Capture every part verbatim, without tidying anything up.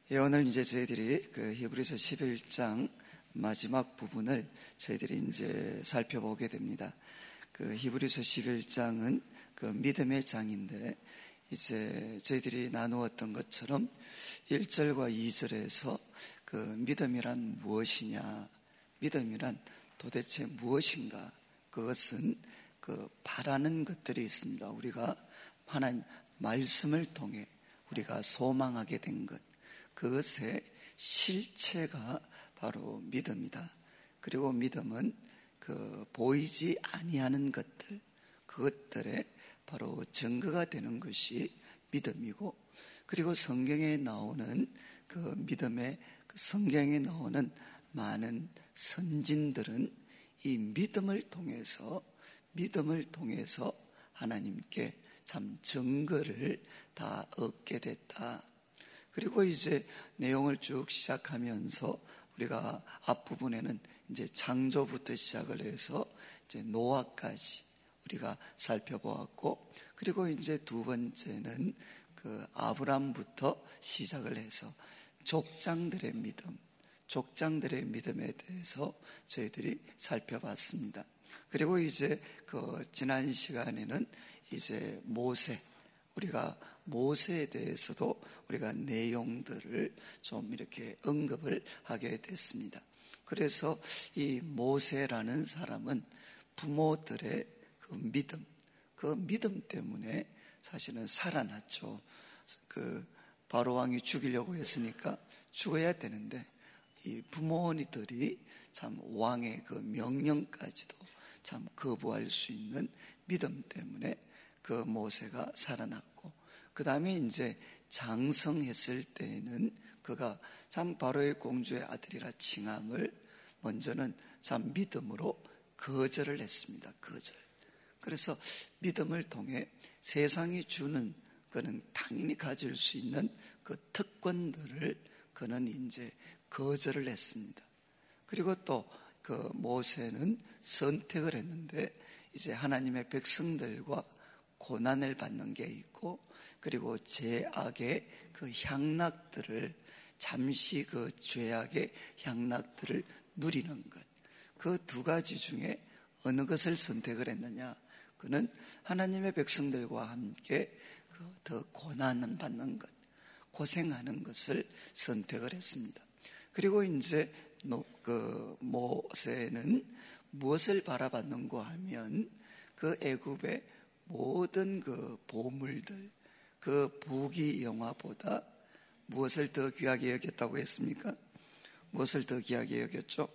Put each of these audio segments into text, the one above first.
예, 오늘 이제 저희들이 그 히브리서 십일 장 마지막 부분을 저희들이 이제 살펴보게 됩니다. 그 히브리서 십일 장은 그 믿음의 장인데, 이제 저희들이 나누었던 것처럼 일 절과 이 절에서 그 믿음이란 무엇이냐, 믿음이란 도대체 무엇인가, 그것은 그 바라는 것들이 있습니다. 우리가 하나님 말씀을 통해 우리가 소망하게 된 것, 그것의 실체가 바로 믿음이다. 그리고 믿음은 그 보이지 아니하는 것들, 그것들의 바로 증거가 되는 것이 믿음이고, 그리고 성경에 나오는 그 믿음의 그 성경에 나오는 많은 선진들은 이 믿음을 통해서 믿음을 통해서 하나님께 참 증거를 다 얻게 됐다. 그리고 이제 내용을 쭉 시작하면서 우리가 앞부분에는 이제 창조부터 시작을 해서 이제 노아까지 우리가 살펴보았고, 그리고 이제 두 번째는 그 아브람부터 시작을 해서 족장들의 믿음, 족장들의 믿음에 대해서 저희들이 살펴봤습니다. 그리고 이제 그 지난 시간에는 이제 모세, 우리가 모세에 대해서도 우리가 내용들을 좀 이렇게 언급을 하게 됐습니다. 그래서 이 모세라는 사람은 부모들의 그 믿음, 그 믿음 때문에 사실은 살아났죠. 그 바로 왕이 죽이려고 했으니까 죽어야 되는데, 이 부모들이 참 왕의 그 명령까지도 참 거부할 수 있는 믿음 때문에 그 모세가 살아났고, 그 다음에 이제 장성했을 때에는 그가 참 바로의 공주의 아들이라 칭함을 먼저는 참 믿음으로 거절을 했습니다. 거절. 그래서 믿음을 통해 세상이 주는 그는 당연히 가질 수 있는 그 특권들을 그는 이제 거절을 했습니다. 그리고 또 그 모세는 선택을 했는데, 이제 하나님의 백성들과 고난을 받는 게 있고, 그리고 죄악의 그 향락들을 잠시 그 죄악의 향락들을 누리는 것, 그 두 가지 중에 어느 것을 선택을 했느냐? 그는 하나님의 백성들과 함께 그 더 고난을 받는 것, 고생하는 것을 선택을 했습니다. 그리고 이제 그 모세는 무엇을 바라봤는가 하면 그 애굽의 모든 그 보물들, 그 부귀영화보다 무엇을 더 귀하게 여겼다고 했습니까? 무엇을 더 귀하게 여겼죠?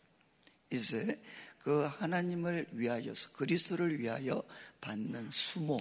이제 그 하나님을 위하여서, 그리스도를 위하여 받는 수모,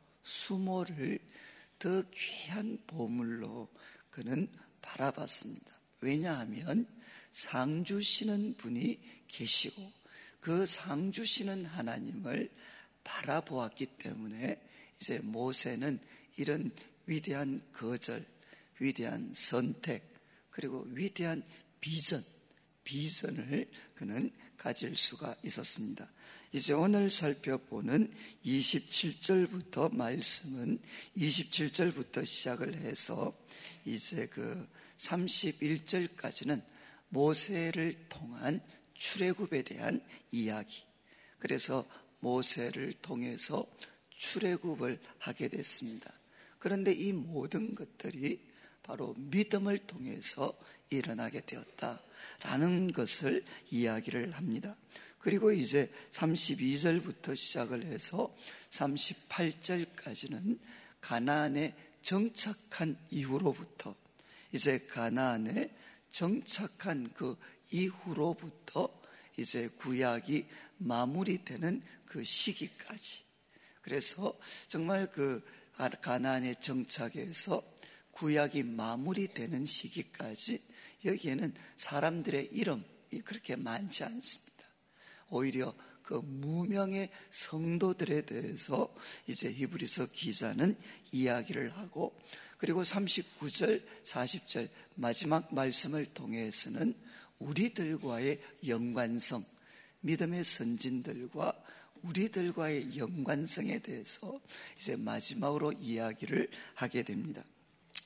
수모를 더 귀한 보물로 그는 바라봤습니다. 왜냐하면 상 주시는 분이 계시고 그 상 주시는 하나님을 바라보았기 때문에 이제 모세는 이런 위대한 거절, 위대한 선택, 그리고 위대한 비전, 비전을 그는 가질 수가 있었습니다. 이제 오늘 살펴보는 이십칠 절부터 말씀은 이십칠 절부터 시작을 해서 이제 그 삼십일 절까지는 모세를 통한 출애굽에 대한 이야기. 그래서 모세를 통해서 출애굽을 하게 됐습니다. 그런데 이 모든 것들이 바로 믿음을 통해서 일어나게 되었다라는 것을 이야기를 합니다. 그리고 이제 삼십이 절부터 시작을 해서 삼십팔 절까지는 가나안에 정착한 이후로부터, 이제 가나안에 정착한 그 이후로부터 이제 구약이 마무리되는 그 시기까지, 그래서 정말 그 가나안에 정착해서 구약이 마무리되는 시기까지 여기에는 사람들의 이름이 그렇게 많지 않습니다. 오히려 그 무명의 성도들에 대해서 이제 히브리서 기자는 이야기를 하고, 그리고 삼십구 절, 사십 절 마지막 말씀을 통해서는 우리들과의 연관성, 믿음의 선진들과 우리들과의 연관성에 대해서 이제 마지막으로 이야기를 하게 됩니다.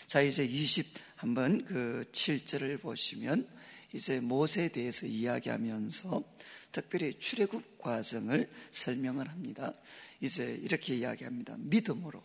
자, 이제 이십 한번 그 칠 절을 보시면 이제 모세에 대해서 이야기하면서 특별히 출애굽 과정을 설명을 합니다. 이제 이렇게 이야기합니다. 믿음으로,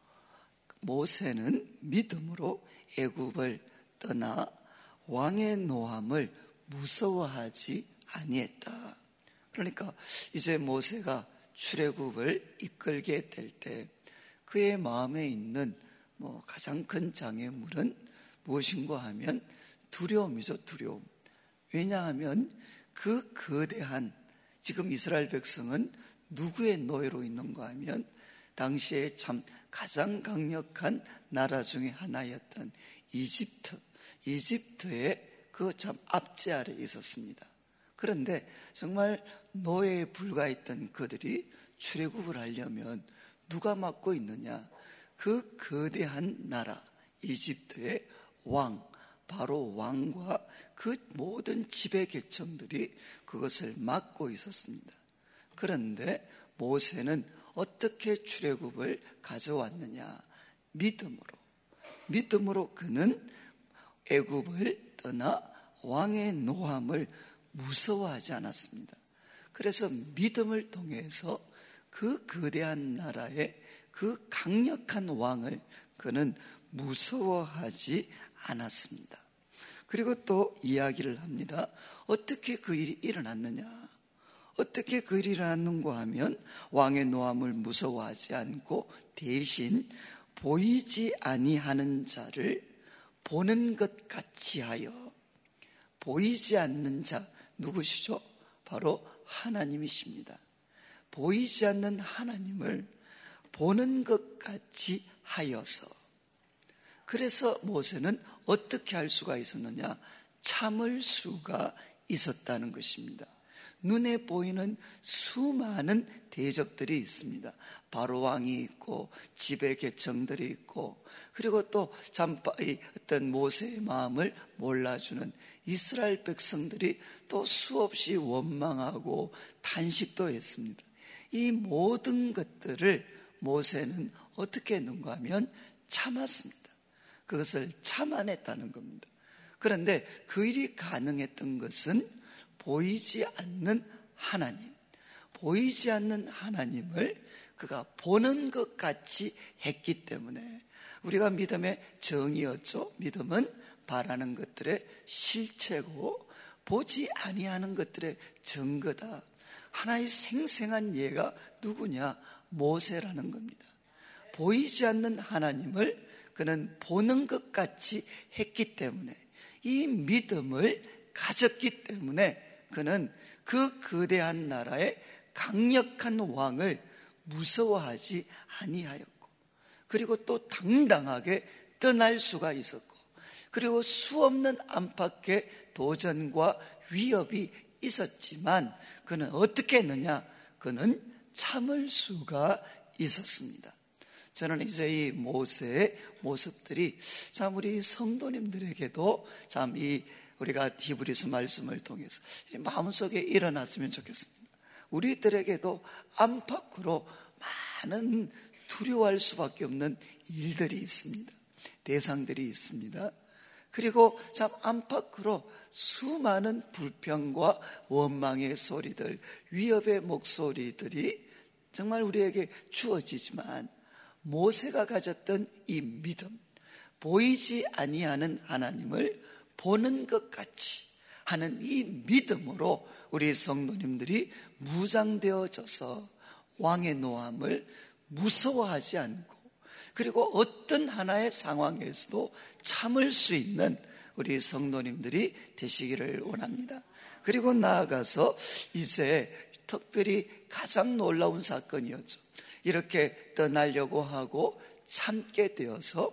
모세는 믿음으로 애굽을 떠나 왕의 노함을 무서워하지 아니했다. 그러니까 이제 모세가 출애굽을 이끌게 될 때 그의 마음에 있는 뭐 가장 큰 장애물은 무엇인가 하면 두려움이죠. 두려움. 왜냐하면 그 거대한, 지금 이스라엘 백성은 누구의 노예로 있는가 하면 당시에 참 가장 강력한 나라 중에 하나였던 이집트, 이집트의 그 참 압제 아래 있었습니다. 그런데 정말 노예에 불과했던 그들이 출애굽을 하려면 누가 맡고 있느냐? 그 거대한 나라 이집트의 왕, 바로 왕과 그 모든 지배 계층들이 그것을 맡고 있었습니다. 그런데 모세는 어떻게 출애굽을 가져왔느냐? 믿음으로. 믿음으로 그는 애굽을 떠나 왕의 노함을 무서워하지 않았습니다. 그래서 믿음을 통해서 그 거대한 나라의 그 강력한 왕을 그는 무서워하지 않았습니다. 그리고 또 이야기를 합니다. 어떻게 그 일이 일어났느냐? 어떻게 그 일이 일어났는가 하면 왕의 노함을 무서워하지 않고 대신 보이지 아니하는 자를 보는 것 같이 하여, 보이지 않는 자 누구시죠? 바로 하나님이십니다. 보이지 않는 하나님을 보는 것 같이 하여서, 그래서 모세는 어떻게 할 수가 있었느냐? 참을 수가 있었다는 것입니다. 눈에 보이는 수많은 대적들이 있습니다. 바로 왕이 있고 지배 계층들이 있고, 그리고 또 참 어떤 모세의 마음을 몰라주는 이스라엘 백성들이 또 수없이 원망하고 탄식도 했습니다. 이 모든 것들을 모세는 어떻게 했는가 하면 참았습니다. 그것을 참아냈다는 겁니다. 그런데 그 일이 가능했던 것은 보이지 않는 하나님, 보이지 않는 하나님을 그가 보는 것 같이 했기 때문에, 우리가 믿음의 정의였죠. 믿음은 바라는 것들의 실체고 보지 아니하는 것들의 증거다. 하나의 생생한 예가 누구냐? 모세라는 겁니다. 보이지 않는 하나님을 그는 보는 것 같이 했기 때문에, 이 믿음을 가졌기 때문에 그는 그 거대한 나라의 강력한 왕을 무서워하지 아니하였고, 그리고 또 당당하게 떠날 수가 있었고, 그리고 수없는 안팎의 도전과 위협이 있었지만 그는 어떻게 했느냐? 그는 참을 수가 있었습니다. 저는 이제 이 모세의 모습들이 참 우리 성도님들에게도 참 이 우리가 히브리서 말씀을 통해서 마음속에 일어났으면 좋겠습니다. 우리들에게도 안팎으로 많은 두려워할 수밖에 없는 일들이 있습니다. 대상들이 있습니다. 그리고 참 안팎으로 수많은 불평과 원망의 소리들, 위협의 목소리들이 정말 우리에게 주어지지만, 모세가 가졌던 이 믿음, 보이지 아니하는 하나님을 보는 것 같이 하는 이 믿음으로 우리 성도님들이 무장되어져서 왕의 노함을 무서워하지 않고, 그리고 어떤 하나의 상황에서도 참을 수 있는 우리 성도님들이 되시기를 원합니다. 그리고 나아가서 이제 특별히 가장 놀라운 사건이었죠. 이렇게 떠나려고 하고 참게 되어서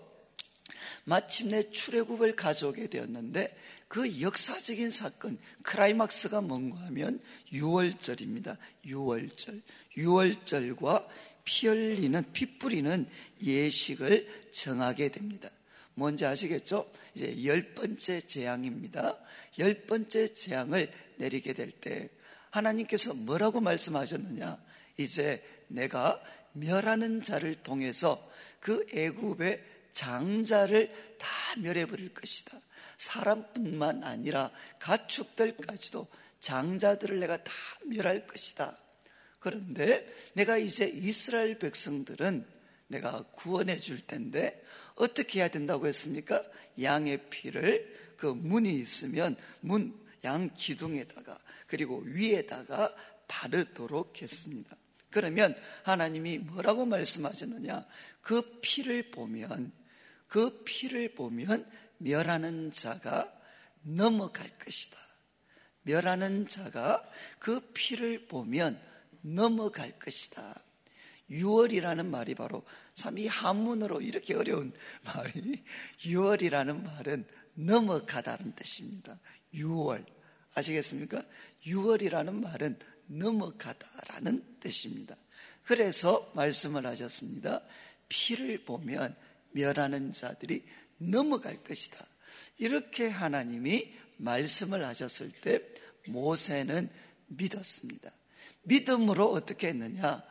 마침내 출애굽을 가져오게 되었는데, 그 역사적인 사건 클라이막스가 뭔가 하면 유월절입니다. 유월절. 유월절과 피 흘리는, 피 뿌리는 예식을 정하게 됩니다. 뭔지 아시겠죠? 이제 열 번째 재앙입니다. 열 번째 재앙을 내리게 될 때 하나님께서 뭐라고 말씀하셨느냐? 이제 내가 멸하는 자를 통해서 그 애굽의 장자를 다 멸해버릴 것이다. 사람뿐만 아니라 가축들까지도 장자들을 내가 다 멸할 것이다. 그런데 내가 이제 이스라엘 백성들은 내가 구원해 줄 텐데 어떻게 해야 된다고 했습니까? 양의 피를 그 문이 있으면 문 양 기둥에다가 그리고 위에다가 바르도록 했습니다. 그러면 하나님이 뭐라고 말씀하셨느냐? 그 피를 보면 그 피를 보면 멸하는 자가 넘어갈 것이다. 멸하는 자가 그 피를 보면 넘어갈 것이다. 유월이라는 말이 바로 참 이 한문으로 이렇게 어려운 말이 유월이라는 말은 넘어가다는 뜻입니다. 유월 아시겠습니까? 유월이라는 말은 넘어가다라는 뜻입니다. 그래서 말씀을 하셨습니다. 피를 보면 멸하는 자들이 넘어갈 것이다. 이렇게 하나님이 말씀을 하셨을 때 모세는 믿었습니다. 믿음으로 어떻게 했느냐?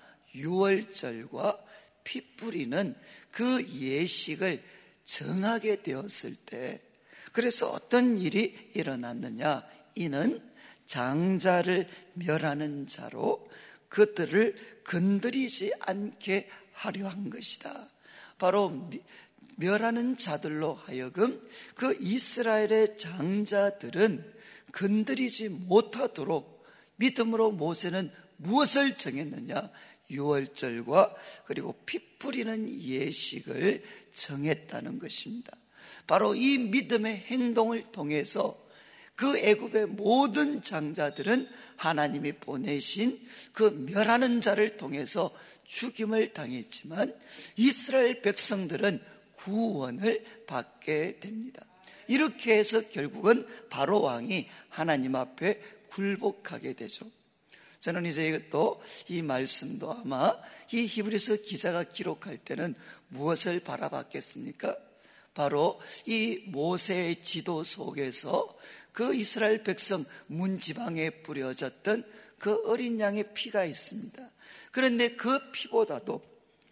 유월절과 피 뿌리는 그 예식을 정하게 되었을 때, 그래서 어떤 일이 일어났느냐? 이는 장자를 멸하는 자로 그들을 건드리지 않게 하려 한 것이다. 바로 멸하는 자들로 하여금 그 이스라엘의 장자들은 건드리지 못하도록 믿음으로 모세는 무엇을 정했느냐? 유월절과 그리고 피 뿌리는 예식을 정했다는 것입니다. 바로 이 믿음의 행동을 통해서 그 애굽의 모든 장자들은 하나님이 보내신 그 멸하는 자를 통해서 죽임을 당했지만 이스라엘 백성들은 구원을 받게 됩니다. 이렇게 해서 결국은 바로 왕이 하나님 앞에 굴복하게 되죠. 저는 이제 이것도 이 말씀도 아마 이 히브리서 기자가 기록할 때는 무엇을 바라봤겠습니까? 바로 이 모세의 지도 속에서 그 이스라엘 백성 문지방에 뿌려졌던 그 어린 양의 피가 있습니다. 그런데 그 피보다도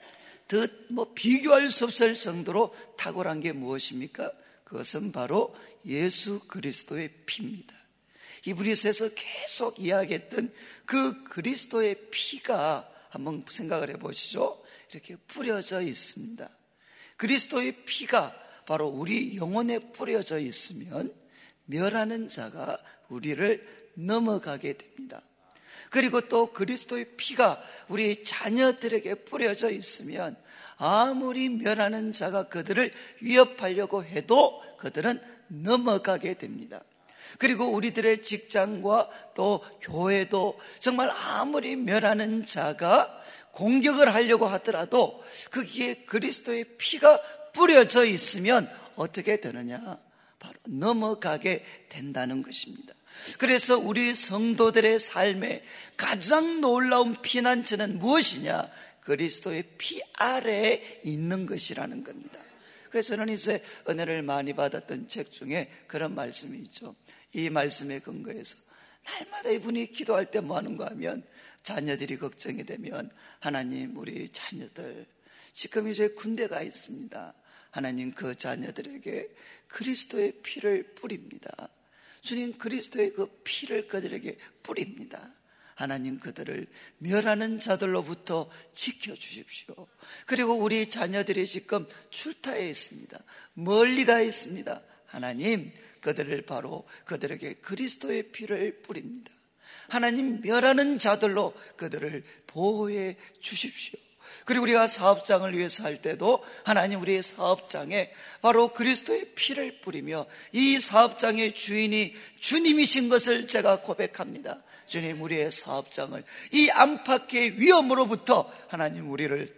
더 뭐 비교할 수 없을 정도로 탁월한 게 무엇입니까? 그것은 바로 예수 그리스도의 피입니다. 히브리서에서 계속 이야기했던 그 그리스도의 피가 한번 생각을 해보시죠. 이렇게 뿌려져 있습니다. 그리스도의 피가 바로 우리 영혼에 뿌려져 있으면 멸하는 자가 우리를 넘어가게 됩니다. 그리고 또 그리스도의 피가 우리 자녀들에게 뿌려져 있으면 아무리 멸하는 자가 그들을 위협하려고 해도 그들은 넘어가게 됩니다. 그리고 우리들의 직장과 또 교회도 정말 아무리 멸하는 자가 공격을 하려고 하더라도 거기에 그리스도의 피가 뿌려져 있으면 어떻게 되느냐? 바로 넘어가게 된다는 것입니다. 그래서 우리 성도들의 삶에 가장 놀라운 피난처는 무엇이냐? 그리스도의 피 아래에 있는 것이라는 겁니다. 그래서 저는 이제 은혜를 많이 받았던 책 중에 그런 말씀이 있죠. 이 말씀에 근거해서 날마다 이분이 기도할 때 뭐 하는가 하면 자녀들이 걱정이 되면 하나님 우리 자녀들 지금 이제 군대가 있습니다. 하나님 그 자녀들에게 그리스도의 피를 뿌립니다. 주님 그리스도의 그 피를 그들에게 뿌립니다. 하나님 그들을 멸하는 자들로부터 지켜주십시오. 그리고 우리 자녀들이 지금 출타해 있습니다. 멀리 가 있습니다. 하나님 그들을 바로 그들에게 그리스도의 피를 뿌립니다. 하나님 멸하는 자들로 그들을 보호해 주십시오. 그리고 우리가 사업장을 위해서 할 때도 하나님 우리의 사업장에 바로 그리스도의 피를 뿌리며 이 사업장의 주인이 주님이신 것을 제가 고백합니다. 주님 우리의 사업장을 이 안팎의 위험으로부터 하나님 우리를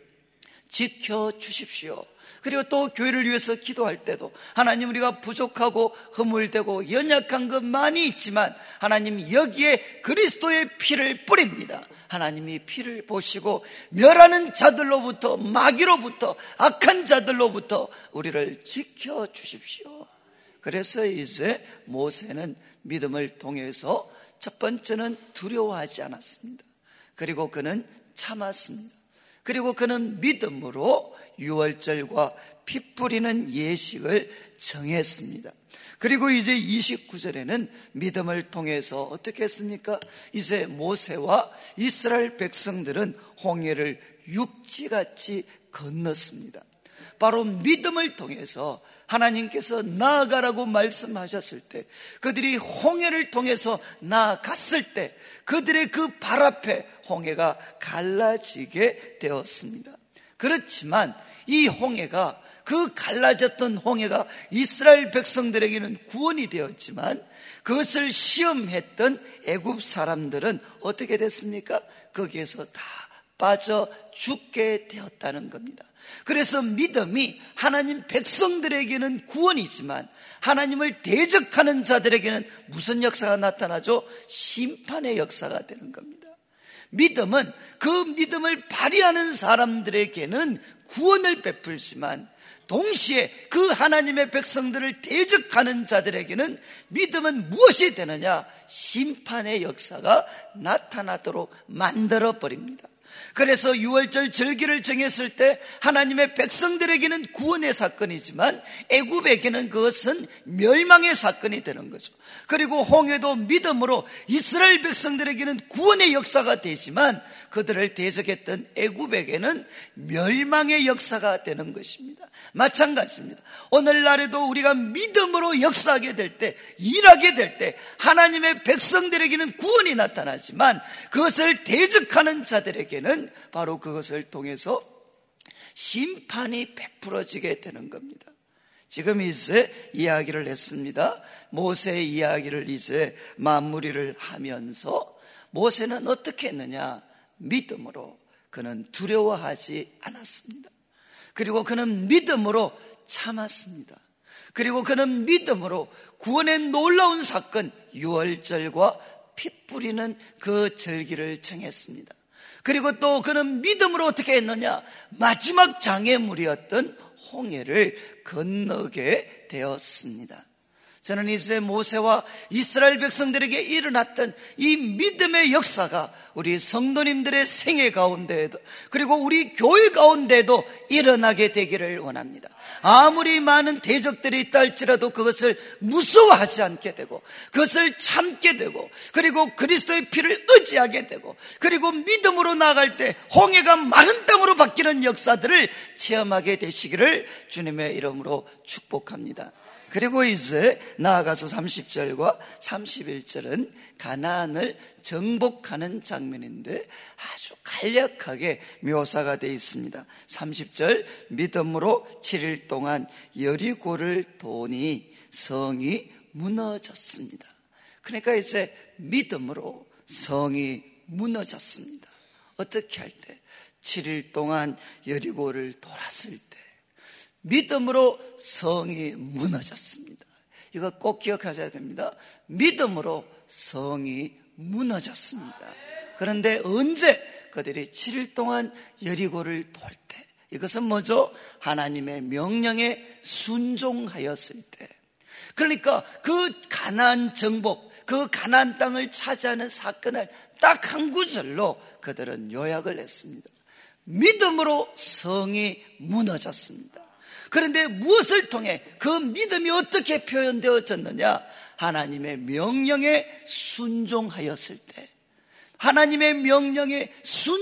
지켜주십시오. 그리고 또 교회를 위해서 기도할 때도 하나님 우리가 부족하고 허물되고 연약한 것 많이 있지만 하나님 여기에 그리스도의 피를 뿌립니다. 하나님이 피를 보시고 멸하는 자들로부터 마귀로부터 악한 자들로부터 우리를 지켜주십시오. 그래서 이제 모세는 믿음을 통해서 첫 번째는 두려워하지 않았습니다. 그리고 그는 참았습니다. 그리고 그는 믿음으로 유월절과 피 뿌리는 예식을 정했습니다. 그리고 이제 이십구 절에는 믿음을 통해서 어떻게 했습니까? 이제 모세와 이스라엘 백성들은 홍해를 육지같이 건넜습니다. 바로 믿음을 통해서 하나님께서 나아가라고 말씀하셨을 때, 그들이 홍해를 통해서 나아갔을 때 그들의 그 발 앞에 홍해가 갈라지게 되었습니다. 그렇지만 이 홍해가, 그 갈라졌던 홍해가 이스라엘 백성들에게는 구원이 되었지만 그것을 시험했던 애굽 사람들은 어떻게 됐습니까? 거기에서 다 빠져 죽게 되었다는 겁니다. 그래서 믿음이 하나님 백성들에게는 구원이지만 하나님을 대적하는 자들에게는 무슨 역사가 나타나죠? 심판의 역사가 되는 겁니다. 믿음은 그 믿음을 발휘하는 사람들에게는 구원을 베풀지만 동시에 그 하나님의 백성들을 대적하는 자들에게는 믿음은 무엇이 되느냐? 심판의 역사가 나타나도록 만들어버립니다. 그래서 유월절 절기를 정했을 때 하나님의 백성들에게는 구원의 사건이지만 애굽에게는 그것은 멸망의 사건이 되는 거죠. 그리고 홍해도 믿음으로 이스라엘 백성들에게는 구원의 역사가 되지만 그들을 대적했던 애굽에게는 멸망의 역사가 되는 것입니다. 마찬가지입니다. 오늘날에도 우리가 믿음으로 역사하게 될 때, 일하게 될 때 하나님의 백성들에게는 구원이 나타나지만 그것을 대적하는 자들에게는 바로 그것을 통해서 심판이 베풀어지게 되는 겁니다. 지금 이제 이야기를 했습니다. 모세의 이야기를 이제 마무리를 하면서 모세는 어떻게 했느냐? 믿음으로 그는 두려워하지 않았습니다. 그리고 그는 믿음으로 참았습니다. 그리고 그는 믿음으로 구원의 놀라운 사건 유월절과 피 뿌리는 그 절기를 정했습니다. 그리고 또 그는 믿음으로 어떻게 했느냐? 마지막 장애물이었던 홍해를 건너게 되었습니다. 저는 이제 모세와 이스라엘 백성들에게 일어났던 이 믿음의 역사가 우리 성도님들의 생애 가운데에도, 그리고 우리 교회 가운데도 일어나게 되기를 원합니다. 아무리 많은 대적들이 있다 할지라도 그것을 무서워하지 않게 되고, 그것을 참게 되고, 그리고 그리스도의 피를 의지하게 되고, 그리고 믿음으로 나아갈 때 홍해가 마른 땅으로 바뀌는 역사들을 체험하게 되시기를 주님의 이름으로 축복합니다. 그리고 이제 나아가서 삼십 절과 삼십일 절은 가나안을 정복하는 장면인데 아주 간략하게 묘사가 되어 있습니다. 삼십 절, 믿음으로 칠 일 동안 여리고를 도니 성이 무너졌습니다. 그러니까 이제 믿음으로 성이 무너졌습니다. 어떻게 할 때? 칠 일 동안 여리고를 돌았을 때 믿음으로 성이 무너졌습니다. 이거 꼭 기억하셔야 됩니다. 믿음으로 성이 무너졌습니다. 그런데 언제? 그들이 칠 일 동안 여리고를 돌 때. 이것은 뭐죠? 하나님의 명령에 순종하였을 때. 그러니까 그 가나안 정복, 그 가나안 땅을 차지하는 사건을 딱 한 구절로 그들은 요약을 했습니다. 믿음으로 성이 무너졌습니다. 그런데 무엇을 통해 그 믿음이 어떻게 표현되어졌느냐? 하나님의 명령에 순종하였을 때, 하나님의 명령에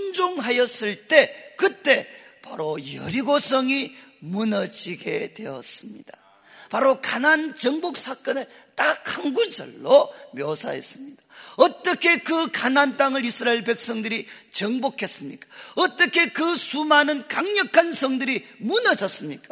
순종하였을 때, 그때 바로 여리고성이 무너지게 되었습니다. 바로 가나안 정복 사건을 딱 한 구절로 묘사했습니다. 어떻게 그 가나안 땅을 이스라엘 백성들이 정복했습니까? 어떻게 그 수많은 강력한 성들이 무너졌습니까?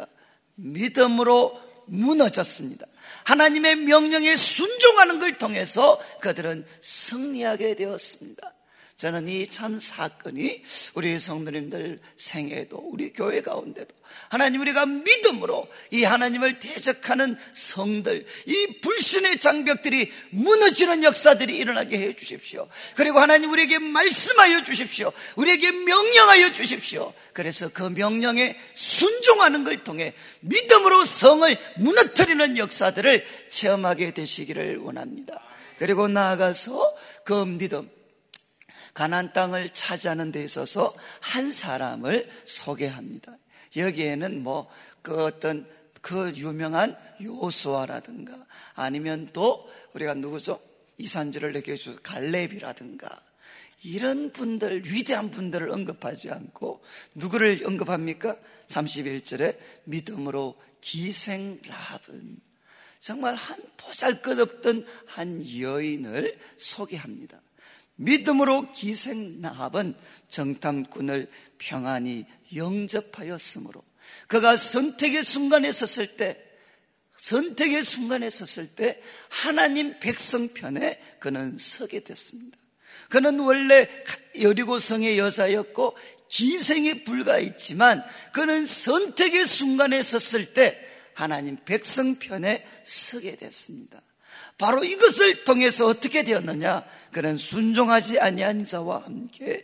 믿음으로 무너졌습니다. 하나님의 명령에 순종하는 걸 통해서 그들은 승리하게 되었습니다. 저는 이 참 사건이 우리 성도님들 생애도, 우리 교회 가운데도 하나님, 우리가 믿음으로 이 하나님을 대적하는 성들, 이 불신의 장벽들이 무너지는 역사들이 일어나게 해 주십시오. 그리고 하나님, 우리에게 말씀하여 주십시오. 우리에게 명령하여 주십시오. 그래서 그 명령에 순종하는 걸 통해 믿음으로 성을 무너뜨리는 역사들을 체험하게 되시기를 원합니다. 그리고 나아가서 그 믿음, 가나안 땅을 차지하는 데 있어서 한 사람을 소개합니다. 여기에는 뭐 그 어떤 그 유명한 요수아라든가 아니면 또 우리가 누구죠? 이산지를 내게 갈렙이라든가 이런 분들, 위대한 분들을 언급하지 않고 누구를 언급합니까? 삼십일 절에 믿음으로 기생 라합은, 정말 한 보잘것없던 한 여인을 소개합니다. 믿음으로 기생 라합은 정탐꾼을 평안히 영접하였으므로, 그가 선택의 순간에 섰을 때 선택의 순간에 섰을 때 하나님 백성 편에 그는 서게 됐습니다. 그는 원래 여리고성의 여자였고 기생에 불과했지만 그는 선택의 순간에 섰을 때 하나님 백성 편에 서게 됐습니다. 바로 이것을 통해서 어떻게 되었느냐? 그는 순종하지 아니한 자와 함께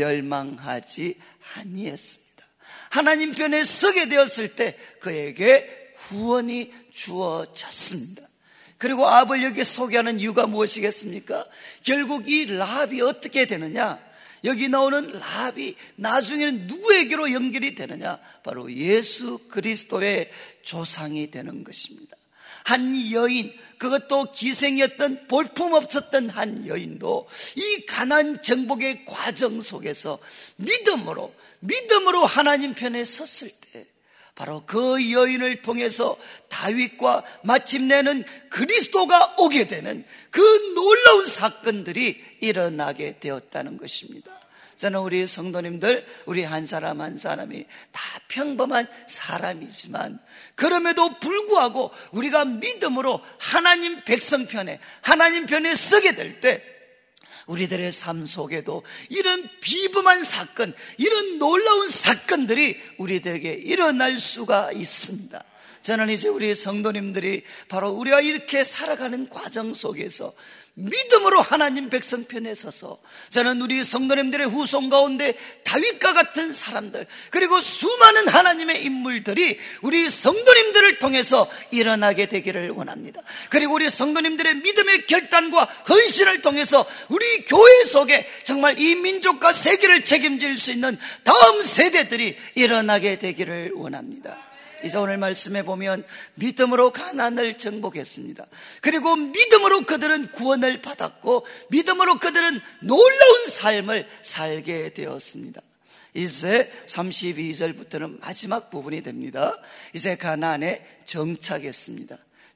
멸망하지 아니했습니다. 하나님 편에 서게 되었을 때 그에게 구원이 주어졌습니다. 그리고 아합을 여기 소개하는 이유가 무엇이겠습니까? 결국 이 라합이 어떻게 되느냐? 여기 나오는 라합이 나중에는 누구에게로 연결이 되느냐? 바로 예수 그리스도의 조상이 되는 것입니다. 한 여인, 그것도 기생이었던 볼품없었던 한 여인도 이 가나안 정복의 과정 속에서 믿음으로 믿음으로 하나님 편에 섰을 때 바로 그 여인을 통해서 다윗과 마침내는 그리스도가 오게 되는 그 놀라운 사건들이 일어나게 되었다는 것입니다. 저는 우리 성도님들, 우리 한 사람 한 사람이 다 평범한 사람이지만 그럼에도 불구하고 우리가 믿음으로 하나님 백성 편에, 하나님 편에 서게 될 때 우리들의 삶 속에도 이런 비범한 사건, 이런 놀라운 사건들이 우리들에게 일어날 수가 있습니다. 저는 이제 우리 성도님들이 바로 우리가 이렇게 살아가는 과정 속에서 믿음으로 하나님 백성 편에 서서 저는 우리 성도님들의 후손 가운데 다윗과 같은 사람들, 그리고 수많은 하나님의 인물들이 우리 성도님들을 통해서 일어나게 되기를 원합니다. 그리고 우리 성도님들의 믿음의 결단과 헌신을 통해서 우리 교회 속에 정말 이 민족과 세계를 책임질 수 있는 다음 세대들이 일어나게 되기를 원합니다. 이제 오늘 말씀에 보면 믿음으로 가나안을 정복했습니다. 그리고 믿음으로 그들은 구원을 받았고 믿음으로 그들은 놀라운 삶을 살게 되었습니다. 이제 삼십이 절부터는 마지막 부분이 됩니다. 이제 가나안에 정착했습니다.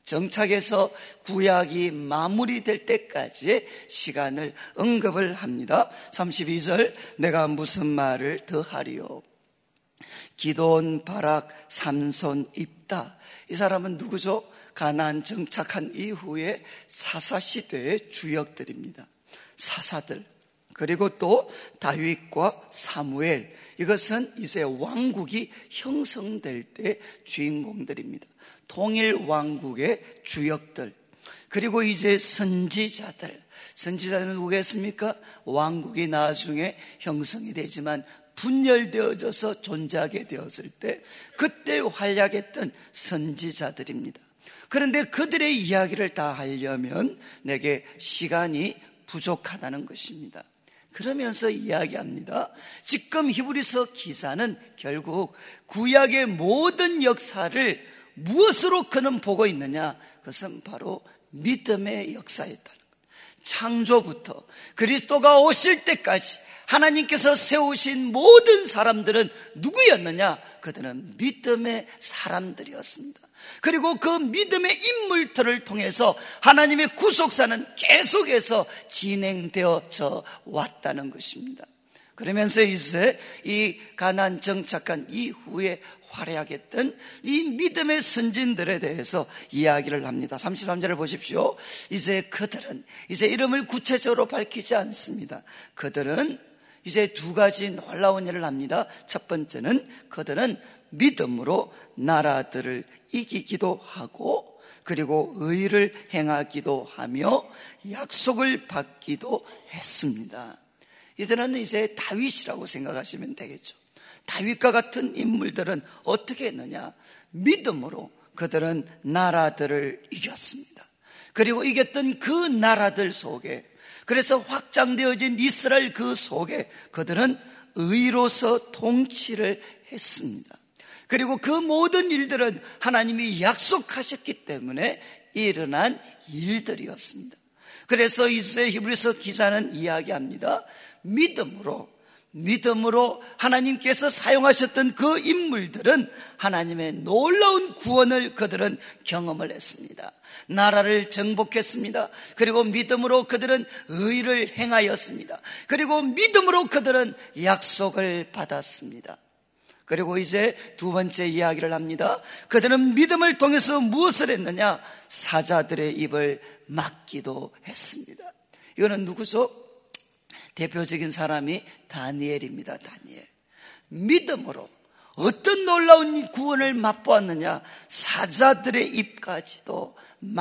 정착해서 구약이 마무리될 때까지의 시간을 언급을 합니다. 삼십이 절, 내가 무슨 말을 더하리요? 기드온, 바락, 삼손, 입다. 이 사람은 누구죠? 가나안 정착한 이후에 사사시대의 주역들입니다. 사사들, 그리고 또 다윗과 사무엘, 이것은 이제 왕국이 형성될 때 주인공들입니다. 통일 왕국의 주역들, 그리고 이제 선지자들. 선지자는 누구겠습니까? 왕국이 나중에 형성이 되지만 분열되어져서 존재하게 되었을 때 그때 활약했던 선지자들입니다. 그런데 그들의 이야기를 다 하려면 내게 시간이 부족하다는 것입니다. 그러면서 이야기합니다. 지금 히브리서 기자는 결국 구약의 모든 역사를 무엇으로 그는 보고 있느냐? 그것은 바로 믿음의 역사였다는 것. 창조부터 그리스도가 오실 때까지 하나님께서 세우신 모든 사람들은 누구였느냐? 그들은 믿음의 사람들이었습니다. 그리고 그 믿음의 인물들을 통해서 하나님의 구속사는 계속해서 진행되어져 왔다는 것입니다. 그러면서 이제 이 가나안 정착한 이후에 활약했던 이 믿음의 선진들에 대해서 이야기를 합니다. 삼십삼 절을 보십시오. 이제 그들은, 이제 이름을 구체적으로 밝히지 않습니다. 그들은 이제 두 가지 놀라운 일을 합니다. 첫 번째는 그들은 믿음으로 나라들을 이기기도 하고 그리고 의를 행하기도 하며 약속을 받기도 했습니다. 이들은 이제 다윗이라고 생각하시면 되겠죠. 다윗과 같은 인물들은 어떻게 했느냐? 믿음으로 그들은 나라들을 이겼습니다. 그리고 이겼던 그 나라들 속에, 그래서 확장되어진 이스라엘 그 속에 그들은 의로서 통치를 했습니다. 그리고 그 모든 일들은 하나님이 약속하셨기 때문에 일어난 일들이었습니다. 그래서 이제 히브리서 기자는 이야기합니다. 믿음으로 믿음으로 하나님께서 사용하셨던 그 인물들은 하나님의 놀라운 구원을 그들은 경험을 했습니다. 나라를 정복했습니다. 그리고 믿음으로 그들은 의를 행하였습니다. 그리고 믿음으로 그들은 약속을 받았습니다. 그리고 이제 두 번째 이야기를 합니다. 그들은 믿음을 통해서 무엇을 했느냐? 사자들의 입을 막기도 했습니다. 이거는 누구죠? 대표적인 사람이 다니엘입니다. 다니엘. 믿음으로 어떤 놀라운 구원을 맛보았느냐? 사자들의 입까지도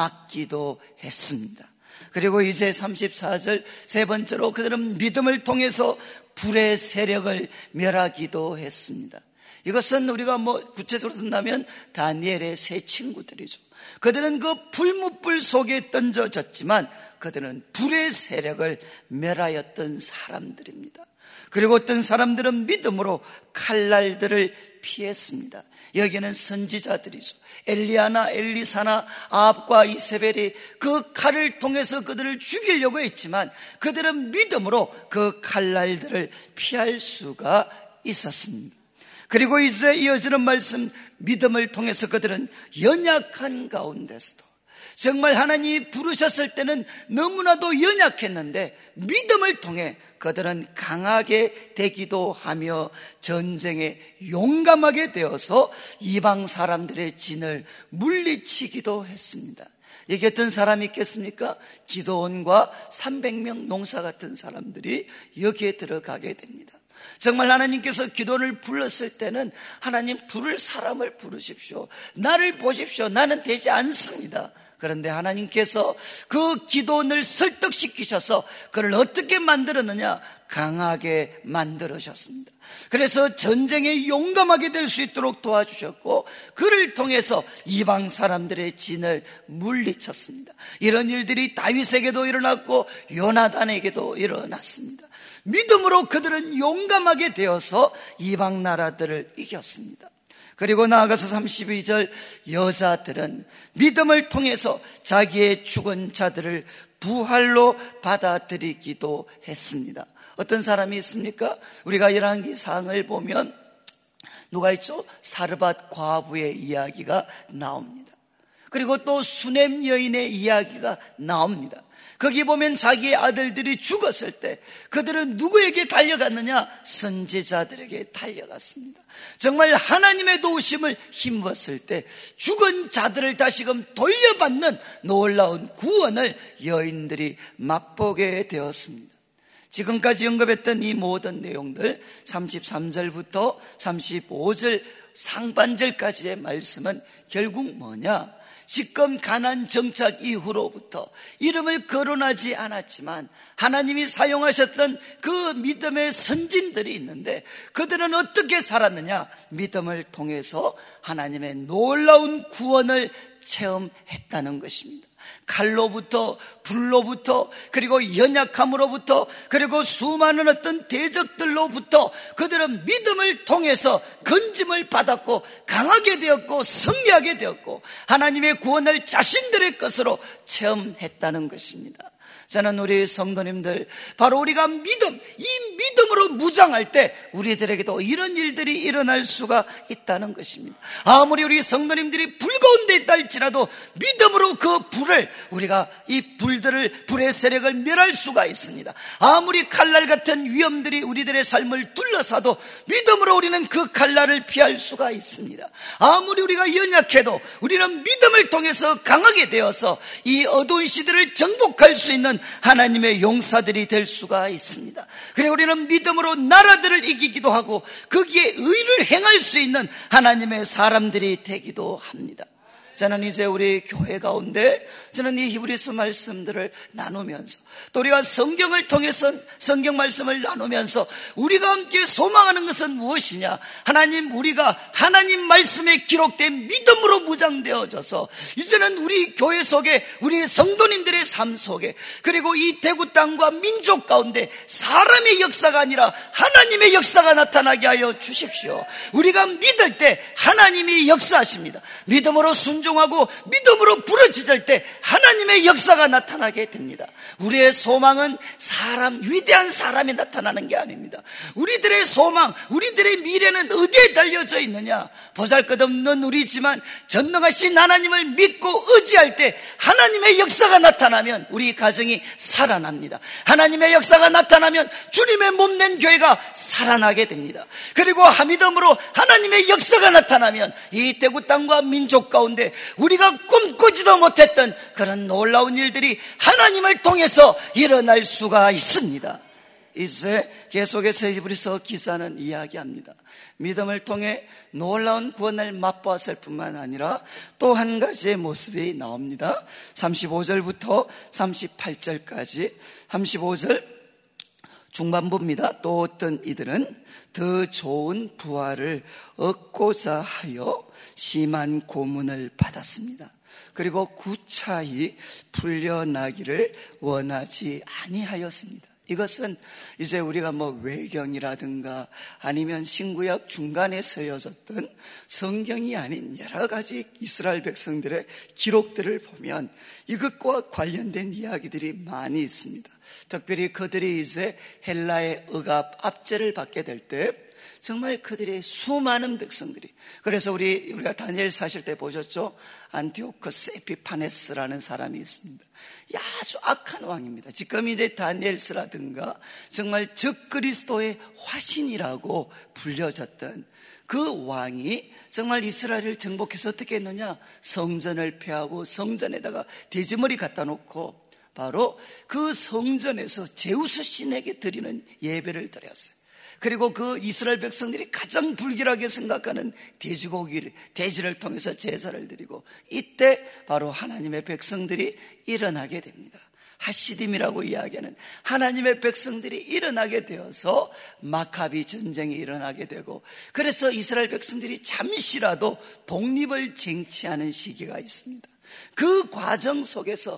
막기도 했습니다. 그리고 이제 삼십사 절 세 번째로 그들은 믿음을 통해서 불의 세력을 멸하기도 했습니다. 이것은 우리가 뭐 구체적으로 든다면 다니엘의 세 친구들이죠. 그들은 그 불무불 속에 던져졌지만 그들은 불의 세력을 멸하였던 사람들입니다. 그리고 어떤 사람들은 믿음으로 칼날들을 피했습니다. 여기는 선지자들이죠. 엘리야나 엘리사나 아합과 이세벨이 그 칼을 통해서 그들을 죽이려고 했지만 그들은 믿음으로 그 칼날들을 피할 수가 있었습니다. 그리고 이제 이어지는 말씀, 믿음을 통해서 그들은 연약한 가운데서도 정말 하나님이 부르셨을 때는 너무나도 연약했는데 믿음을 통해 그들은 강하게 되기도 하며 전쟁에 용감하게 되어서 이방 사람들의 진을 물리치기도 했습니다. 여기 어떤 사람이 있겠습니까? 기드온과 삼백 명 용사 같은 사람들이 여기에 들어가게 됩니다. 정말 하나님께서 기도를 불렀을 때는 하나님 부를 사람을 부르십시오. 나를 보십시오. 나는 되지 않습니다. 그런데 하나님께서 그 기도원을 설득시키셔서 그를 어떻게 만들었느냐? 강하게 만들으셨습니다. 그래서 전쟁에 용감하게 될 수 있도록 도와주셨고 그를 통해서 이방 사람들의 진을 물리쳤습니다. 이런 일들이 다윗에게도 일어났고 요나단에게도 일어났습니다. 믿음으로 그들은 용감하게 되어서 이방 나라들을 이겼습니다. 그리고 나아가서 삼십이 절 여자들은 믿음을 통해서 자기의 죽은 자들을 부활로 받아들이기도 했습니다. 어떤 사람이 있습니까? 우리가 열왕기상을 보면 누가 있죠? 사르밧 과부의 이야기가 나옵니다. 그리고 또 수넴 여인의 이야기가 나옵니다. 거기 보면 자기의 아들들이 죽었을 때 그들은 누구에게 달려갔느냐? 선지자들에게 달려갔습니다. 정말 하나님의 도우심을 힘입었을 때 죽은 자들을 다시금 돌려받는 놀라운 구원을 여인들이 맛보게 되었습니다. 지금까지 언급했던 이 모든 내용들 삼십삼 절부터 삼십오 절 상반절까지의 말씀은 결국 뭐냐? 지금 가나안 정착 이후로부터 이름을 거론하지 않았지만 하나님이 사용하셨던 그 믿음의 선진들이 있는데 그들은 어떻게 살았느냐? 믿음을 통해서 하나님의 놀라운 구원을 체험했다는 것입니다. 칼로부터 불로부터 그리고 연약함으로부터 그리고 수많은 어떤 대적들로부터 그들은 믿음을 통해서 건짐을 받았고 강하게 되었고 승리하게 되었고 하나님의 구원을 자신들의 것으로 체험했다는 것입니다. 저는 우리 성도님들 바로 우리가 믿음, 이 믿음으로 무장할 때 우리들에게도 이런 일들이 일어날 수가 있다는 것입니다. 아무리 우리 성도님들이 불 가운데 있다 할지라도 믿음으로 그 불을 우리가 이 불들을 불의 세력을 멸할 수가 있습니다. 아무리 칼날 같은 위험들이 우리들의 삶을 둘러싸도 믿음으로 우리는 그 칼날을 피할 수가 있습니다. 아무리 우리가 연약해도 우리는 믿음을 통해서 강하게 되어서 이 어두운 시대를 정복할 수 있는 하나님의 용사들이 될 수가 있습니다. 그리고 우리는 믿음으로 나라들을 이기기도 하고 거기에 의를 행할 수 있는 하나님의 사람들이 되기도 합니다. 저는 이제 우리 교회 가운데 저는 이 히브리서 말씀들을 나누면서 또 우리가 성경을 통해서 성경 말씀을 나누면서 우리가 함께 소망하는 것은 무엇이냐? 하나님, 우리가 하나님 말씀에 기록된 믿음으로 무장되어져서 이제는 우리 교회 속에 우리 성도님들의 삶 속에 그리고 이 대구 땅과 민족 가운데 사람의 역사가 아니라 하나님의 역사가 나타나게 하여 주십시오. 우리가 믿을 때 하나님이 역사하십니다. 믿음으로 순종하고 믿음으로 부르짖을 때 하나님의 역사가 나타나게 됩니다. 우리의 소망은 사람, 위대한 사람이 나타나는 게 아닙니다. 우리들의 소망, 우리들의 미래는 어디에 달려져 있느냐? 보잘것없는 우리지만 전능하신 하나님을 믿고 의지할 때 하나님의 역사가 나타나면 우리 가정이 살아납니다. 하나님의 역사가 나타나면 주님의 몸낸 교회가 살아나게 됩니다. 그리고 믿음으로 하나님의 역사가 나타나면 이 대구 땅과 민족 가운데 우리가 꿈꾸지도 못했던 그런 놀라운 일들이 하나님을 통해서 일어날 수가 있습니다. 이제 계속해서 히브리서 기사는 이야기합니다. 믿음을 통해 놀라운 구원을 맛보았을 뿐만 아니라 또 한 가지의 모습이 나옵니다. 삼십오 절부터 삼십팔 절까지. 삼십오 절 중반부입니다. 또 어떤 이들은 더 좋은 부활을 얻고자 하여 심한 고문을 받았습니다. 그리고 구차히 풀려나기를 원하지 아니하였습니다. 이것은 이제 우리가 뭐 외경이라든가 아니면 신구약 중간에 쓰여졌던 성경이 아닌 여러 가지 이스라엘 백성들의 기록들을 보면 이것과 관련된 이야기들이 많이 있습니다. 특별히 그들이 이제 헬라의 억압, 압제를 받게 될 때 정말 그들의 수많은 백성들이, 그래서 우리, 우리가 다니엘 사실 때 보셨죠? 안티오코스 에피파네스라는 사람이 있습니다. 아주 악한 왕입니다. 지금 이제 다니엘스라든가 정말 적그리스도의 화신이라고 불려졌던 그 왕이 정말 이스라엘을 정복해서 어떻게 했느냐? 성전을 폐하고 성전에다가 돼지머리 갖다 놓고 바로 그 성전에서 제우스 신에게 드리는 예배를 드렸어요. 그리고 그 이스라엘 백성들이 가장 불길하게 생각하는 돼지고기를, 돼지를 통해서 제사를 드리고, 이때 바로 하나님의 백성들이 일어나게 됩니다. 하시딤이라고 이야기하는 하나님의 백성들이 일어나게 되어서 마카비 전쟁이 일어나게 되고, 그래서 이스라엘 백성들이 잠시라도 독립을 쟁취하는 시기가 있습니다. 그 과정 속에서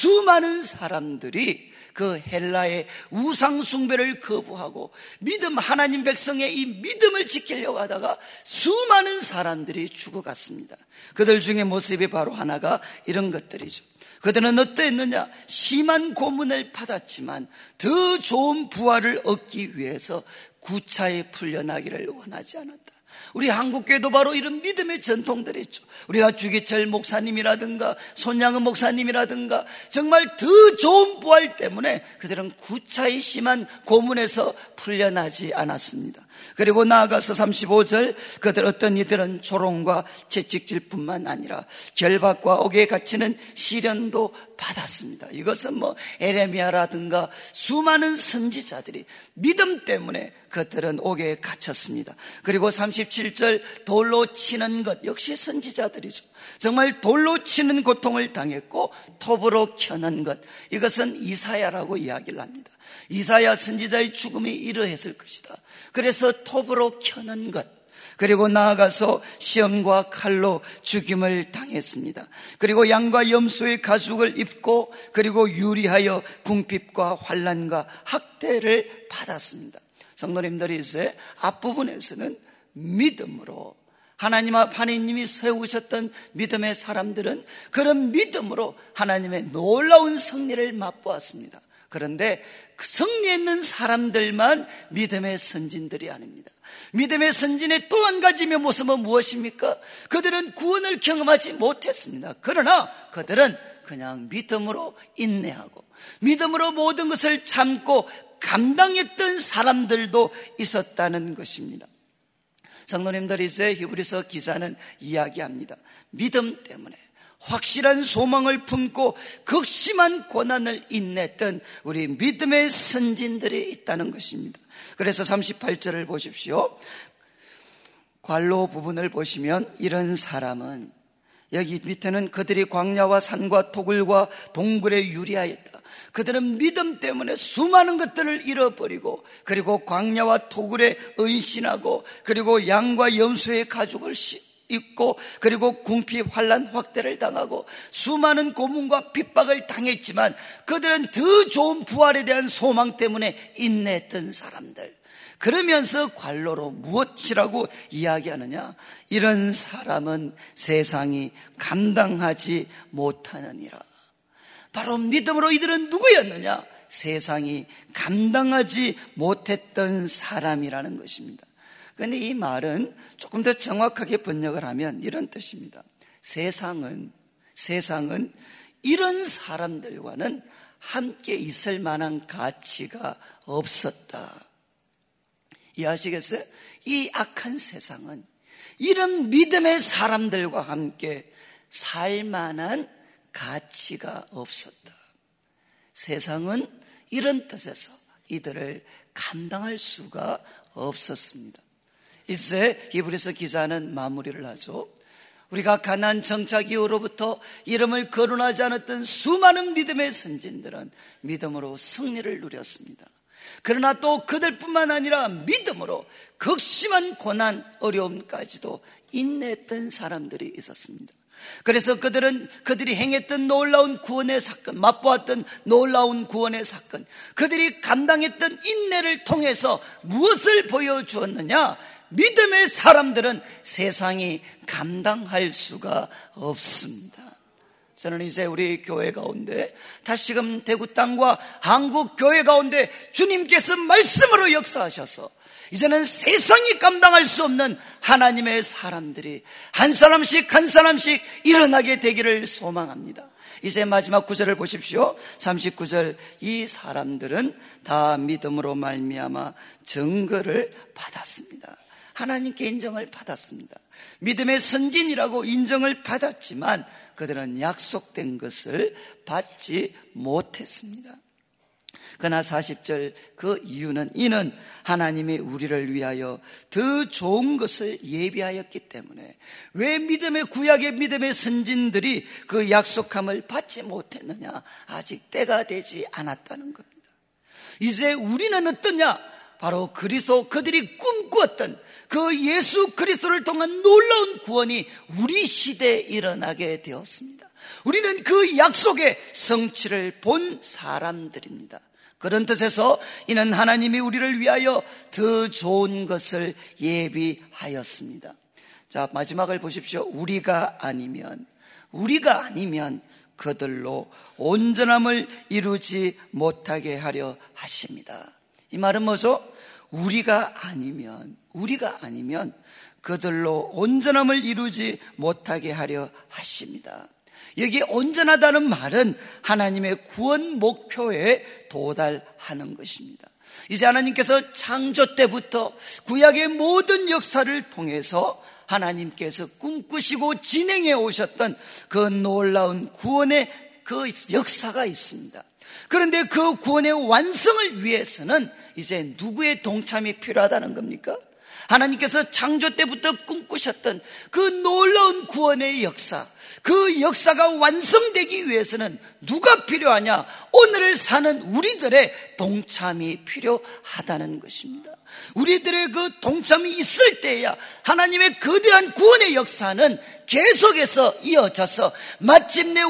수많은 사람들이 그 헬라의 우상 숭배를 거부하고 믿음, 하나님 백성의 이 믿음을 지키려고 하다가 수많은 사람들이 죽어갔습니다. 그들 중에 모습이 바로 하나가 이런 것들이죠. 그들은 어떠했느냐? 심한 고문을 받았지만 더 좋은 부활을 얻기 위해서 구차히 풀려나기를 원하지 않았다. 우리 한국교회도 바로 이런 믿음의 전통들이 있죠. 우리가 주기철 목사님이라든가 손양은 목사님이라든가 정말 더 좋은 부활 때문에 그들은 구차히 심한 고문에서 풀려나지 않았습니다. 그리고 나아가서 삼십오 절, 그들 어떤 이들은 조롱과 채찍질 뿐만 아니라 결박과 옥에 갇히는 시련도 받았습니다. 이것은 뭐 에레미야라든가 수많은 선지자들이 믿음 때문에 그들은 옥에 갇혔습니다. 그리고 삼십칠 절, 돌로 치는 것 역시 선지자들이죠. 정말 돌로 치는 고통을 당했고 톱으로 켜는 것, 이것은 이사야라고 이야기를 합니다. 이사야 선지자의 죽음이 이러했을 것이다. 그래서 톱으로 켜는 것, 그리고 나아가서 시험과 칼로 죽임을 당했습니다. 그리고 양과 염소의 가죽을 입고 그리고 유리하여 궁핍과 환난과 학대를 받았습니다. 성도님들이 이제 앞부분에서는 믿음으로 하나님 앞 하나님이 세우셨던 믿음의 사람들은 그런 믿음으로 하나님의 놀라운 승리를 맛보았습니다. 그런데 그 승리했는 사람들만 믿음의 선진들이 아닙니다. 믿음의 선진의 또 한 가지의 모습은 무엇입니까? 그들은 구원을 경험하지 못했습니다. 그러나 그들은 그냥 믿음으로 인내하고 믿음으로 모든 것을 참고 감당했던 사람들도 있었다는 것입니다. 성도님들이 이제 히브리서 기자는 이야기합니다. 믿음 때문에 확실한 소망을 품고 극심한 고난을 인냈던 우리 믿음의 선진들이 있다는 것입니다. 그래서 삼십팔 절을 보십시오. 관로 부분을 보시면 이런 사람은 여기 밑에는 그들이 광야와 산과 토굴과 동굴에 유리하였다. 그들은 믿음 때문에 수많은 것들을 잃어버리고, 그리고 광야와 토굴에 은신하고, 그리고 양과 염소의 가죽을 입고, 그리고 궁핍 환난 확대를 당하고 수많은 고문과 핍박을 당했지만 그들은 더 좋은 부활에 대한 소망 때문에 인내했던 사람들. 그러면서 관로로 무엇이라고 이야기하느냐? 이런 사람은 세상이 감당하지 못하느니라. 바로 믿음으로 이들은 누구였느냐? 세상이 감당하지 못했던 사람이라는 것입니다. 그런데 이 말은 조금 더 정확하게 번역을 하면 이런 뜻입니다. 세상은 세상은 이런 사람들과는 함께 있을 만한 가치가 없었다. 이해하시겠어요? 이 악한 세상은 이런 믿음의 사람들과 함께 살 만한 가치가 없었다. 세상은 이런 뜻에서 이들을 감당할 수가 없었습니다. 이제 히브리서 기자는 마무리를 하죠. 우리가 가나안 정착 이후로부터 이름을 거론하지 않았던 수많은 믿음의 선진들은 믿음으로 승리를 누렸습니다. 그러나 또 그들뿐만 아니라 믿음으로 극심한 고난, 어려움까지도 인내했던 사람들이 있었습니다. 그래서 그들은 그들이 행했던 놀라운 구원의 사건, 맛보았던 놀라운 구원의 사건, 그들이 감당했던 인내를 통해서 무엇을 보여주었느냐? 믿음의 사람들은 세상이 감당할 수가 없습니다. 저는 이제 우리 교회 가운데, 다시금 대구 땅과 한국 교회 가운데 주님께서 말씀으로 역사하셔서 이제는 세상이 감당할 수 없는 하나님의 사람들이 한 사람씩 한 사람씩 일어나게 되기를 소망합니다. 이제 마지막 구절을 보십시오. 삼십구 절. 이 사람들은 다 믿음으로 말미암아 증거를 받았습니다. 하나님께 인정을 받았습니다. 믿음의 선진이라고 인정을 받았지만 그들은 약속된 것을 받지 못했습니다. 그러나 사십 절, 그 이유는 이는 하나님이 우리를 위하여 더 좋은 것을 예비하였기 때문에. 왜 믿음의 구약의 믿음의 선진들이 그 약속함을 받지 못했느냐? 아직 때가 되지 않았다는 겁니다. 이제 우리는 어떠냐? 바로 그리스도, 그들이 꿈꾸었던 그 예수 그리스도를 통한 놀라운 구원이 우리 시대에 일어나게 되었습니다. 우리는 그 약속의 성취를 본 사람들입니다. 그런 뜻에서 이는 하나님이 우리를 위하여 더 좋은 것을 예비하였습니다. 자, 마지막을 보십시오. 우리가 아니면 우리가 아니면 그들로 온전함을 이루지 못하게 하려 하십니다. 이 말은 뭐죠? 우리가 아니면 우리가 아니면 그들로 온전함을 이루지 못하게 하려 하십니다. 여기 온전하다는 말은 하나님의 구원 목표에 도달하는 것입니다. 이제 하나님께서 창조 때부터 구약의 모든 역사를 통해서 하나님께서 꿈꾸시고 진행해 오셨던 그 놀라운 구원의 그 역사가 있습니다. 그런데 그 구원의 완성을 위해서는 이제 누구의 동참이 필요하다는 겁니까? 하나님께서 창조 때부터 꿈꾸셨던 그 놀라운 구원의 역사, 그 역사가 완성되기 위해서는 누가 필요하냐? 오늘을 사는 우리들의 동참이 필요하다는 것입니다. 우리들의 그 동참이 있을 때야 하나님의 거대한 구원의 역사는 계속해서 이어져서 마침내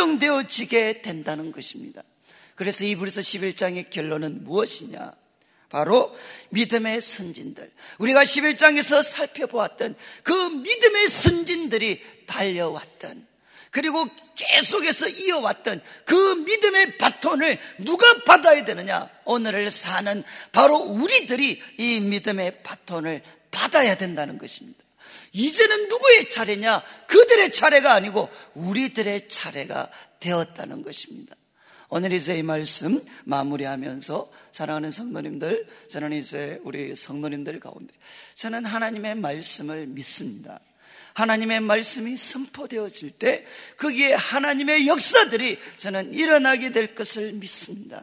완성되어지게 된다는 것입니다. 그래서 히브리서 십일 장의 결론은 무엇이냐? 바로 믿음의 선진들, 우리가 십일 장에서 살펴보았던 그 믿음의 선진들이 달려왔던, 그리고 계속해서 이어왔던 그 믿음의 바톤을 누가 받아야 되느냐? 오늘을 사는 바로 우리들이 이 믿음의 바톤을 받아야 된다는 것입니다. 이제는 누구의 차례냐? 그들의 차례가 아니고 우리들의 차례가 되었다는 것입니다. 오늘 이제 이 말씀 마무리하면서 사랑하는 성도님들, 저는 이제 우리 성도님들 가운데 저는 하나님의 말씀을 믿습니다. 하나님의 말씀이 선포되어질 때 거기에 하나님의 역사들이 저는 일어나게 될 것을 믿습니다.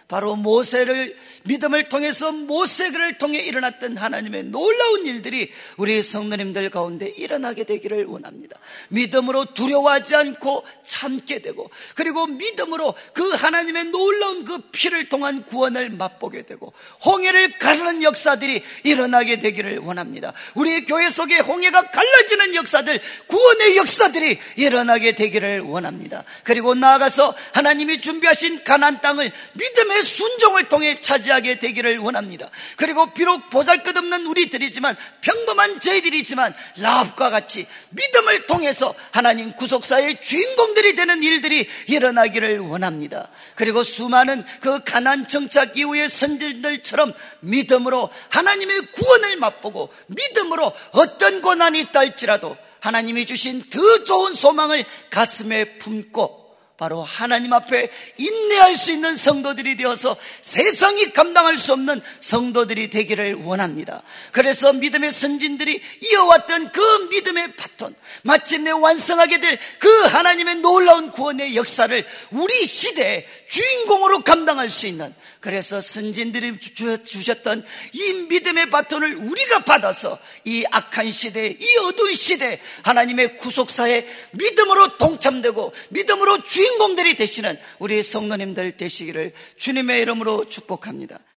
바로 모세를 믿음을 통해서 모세를 통해 일어났던 하나님의 놀라운 일들이 우리 성도님들 가운데 일어나게 되기를 원합니다. 믿음으로 두려워하지 않고 참게 되고, 그리고 믿음으로 그 하나님의 놀라운 그 피를 통한 구원을 맛보게 되고, 홍해를 가르는 역사들이 일어나게 되기를 원합니다. 우리 교회 속에 홍해가 갈라지는 역사들, 구원의 역사들이 일어나게 되기를 원합니다. 그리고 나아가서 하나님이 준비하신 가나안 땅을 믿음의 순종을 통해 차지하게 되기를 원합니다. 그리고 비록 보잘것없는 우리들이지만, 평범한 저희들이지만 라합과 같이 믿음을 통해서 하나님 구속사의 주인공들이 되는 일들이 일어나기를 원합니다. 그리고 수많은 그 가나안 정착 이후의 선진들처럼 믿음으로 하나님의 구원을 맛보고, 믿음으로 어떤 고난이 있다 할지라도 하나님이 주신 더 좋은 소망을 가슴에 품고 바로 하나님 앞에 인내할 수 있는 성도들이 되어서 세상이 감당할 수 없는 성도들이 되기를 원합니다. 그래서 믿음의 선진들이 이어왔던 그 믿음의 바톤, 마침내 완성하게 될 그 하나님의 놀라운 구원의 역사를 우리 시대의 주인공으로 감당할 수 있는, 그래서 선진들이 주셨던 이 믿음의 바톤을 우리가 받아서 이 악한 시대, 이 어두운 시대 하나님의 구속사에 믿음으로 동참되고 믿음으로 주인공들이 되시는 우리 성도님들 되시기를 주님의 이름으로 축복합니다.